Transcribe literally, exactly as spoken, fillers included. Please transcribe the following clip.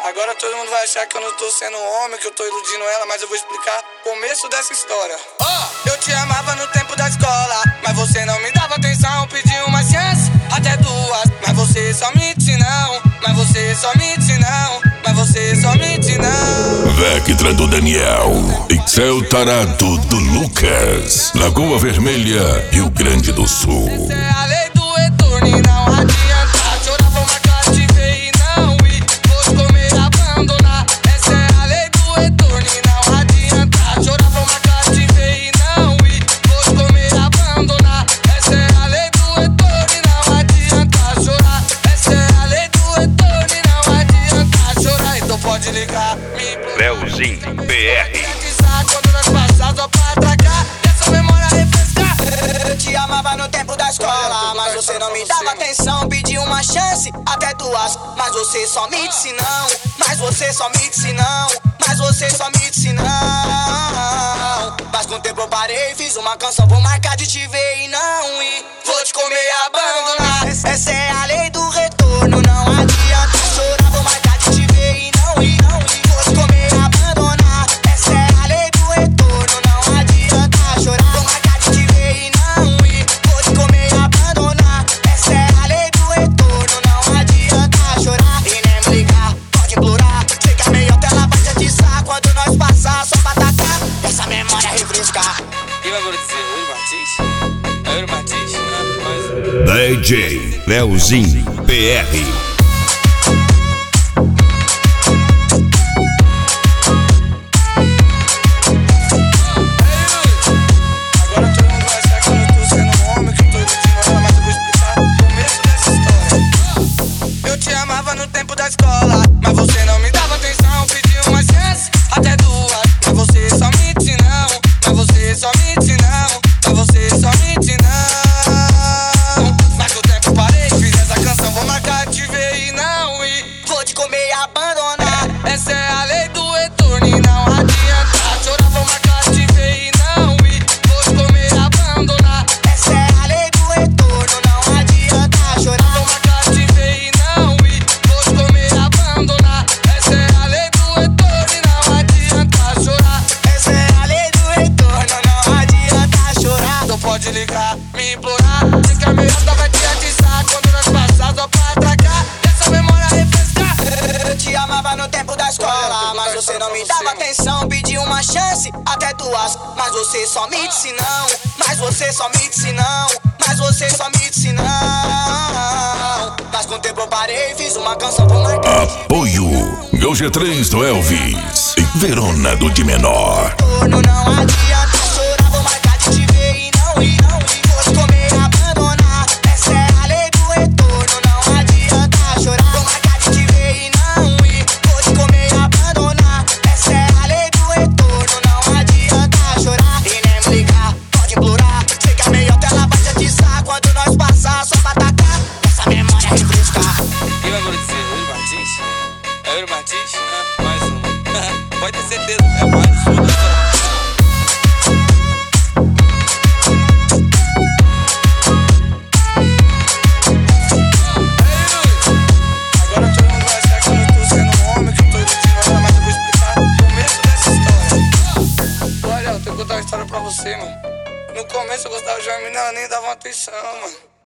Agora todo mundo vai achar que eu não tô sendo homem, que eu tô iludindo ela, mas eu vou explicar o começo dessa história. Oh! Eu te amava no tempo da escola, mas você não me dava atenção. Pedi uma chance, até duas, mas você só me disse não. Mas você só me disse não, mas você só me disse não. Vectra do Daniel, Excel Tarado do Lucas, Lagoa Vermelha, Rio Grande do Sul. Essa é a lei do retorno e não adianta chorar, vou marcar te ver e não ir. Vou te comer, abandonar. Essa é a lei do retorno e não adianta chorar, vou marcar te ver e não ir. Vou te comer, abandonar. Essa é a lei do retorno e não adianta chorar. Essa é a lei do retorno e não adianta chorar. Então pode ligar, me Leozinho P R. quando nós passar só pra atracar, essa memória refrescar. Eu te amava no tempo da escola, mas você não me dava atenção. Pedi uma chance, até duas, mas você só me disse não. Mas você só me disse não. Mas você só me disse não. Mas com o tempo eu parei, fiz uma canção, vou marcar de te ver e não ir. Vou te comer e abandonar. Essa é a lei do retorno, não adianta chorar, vou marcar de te ver e não ir. Vou te comer e abandonar. Essa é a lei do retorno, não adianta chorar, vou marcar de te ver e não ir. Vou te comer e abandonar. Essa é a lei do retorno, não adianta chorar e nem me ligar, pode implorar. Sei que a meia tela vai te atiçar quando nós passar só pra atacar, essa memória refrescar. Quem vai acontecer? Euro Martins? É Euro Martins? Mas... D J Leozinho P R. No tempo da escola, mas você não me dava atenção. Pedi uma chance, até duas, mas você só me disse não. Mas você só me disse não. Mas você só me disse não. Mas com o tempo parei, fiz essa canção, vou marcar te ver e não ir. Vou te comer e abandonar. Essa é a lei do retorno e não adianta chorar, vou marcar te ver e não ir. Vou te comer e abandonar. Essa é a lei do retorno, não adianta chorar, vou marcar te ver e não ir. Vou te comer e abandonar. Essa é a lei do retorno e não adianta chorar. Essa é a lei do retorno, não adianta chorar. Então pode ligar, me implorar. Diz que a melhor vai te atiçar quando nós passar só pra atracar, essa memória refrescar. Eu te amava no tempo da escola, mas você não me dava atenção. Pedi uma chance, até duas, mas você só me disse não. Mas você só me disse não. Mas você só me disse não. Mas com o tempo eu parei, fiz uma canção, vou marcar. Apoio G G três do Elvis e Verona do de Menor. Não adianta chorar, vou marcar de te ver e não ir. Vou te comer e abandonar. Essa é a lei do retorno, não adianta chorar, vou marcar de te ver e não ir. Vou te comer e abandonar. Essa é a lei do retorno, não adianta chorar e nem me ligar, pode implorar. Sei que a meia tela vai te atiçar quando nós passar só pra atacar, essa memória refrescar. Quem vai acontecer? Euro Martins? É Euro Martins? Ah, mais um. Pode ter certeza, é mais um. Agora todo mundo vai achar que eu não tô sendo homem, que eu tô iludindo ela, mas eu vou explicar o começo dessa história. Olha, eu tenho que contar uma história pra você, mano. No começo eu gostava de uma menina, ela nem dava uma atenção, mano.